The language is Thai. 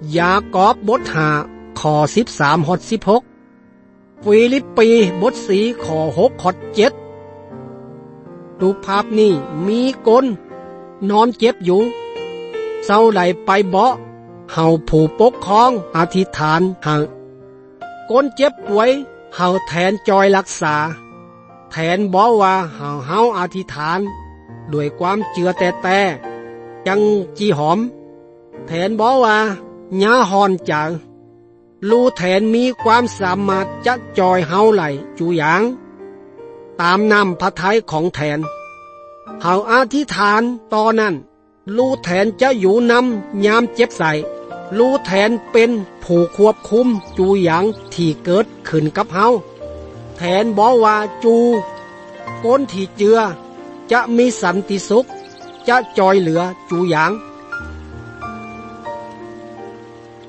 ยากอบบท5ข้อ13ฮอด16ฟิลิปปีบท4ข้อ6ฮอด7รูปภาพนี้มีคนนอนเจ็บอยู่เศร้าไหลไปเบาะเฮาผู้ปกครองอธิษฐานให้คนเจ็บป่วยเฮาแทนจอยรักษาแทนบอกว่าเฮาอธิษฐานด้วยความเชื่อแต่จังจีหอมแทนบอกว่าหญ้าหอนจังรู้แทนมีความสามารถจะจอยเฮาไหลจูหยางตามนำพระทัยของแทนเฮาอธิษฐานตอนนั้นรู้แทนจะอยู่นำยามเจ็บใส่รู้แทนเป็นผู้ควบคุมจูหยางที่เกิดขึ้นกับเฮาแทนบอกว่าจูก้นที่เจือจะมีสันติสุขจะจอยเหลือจูหยาง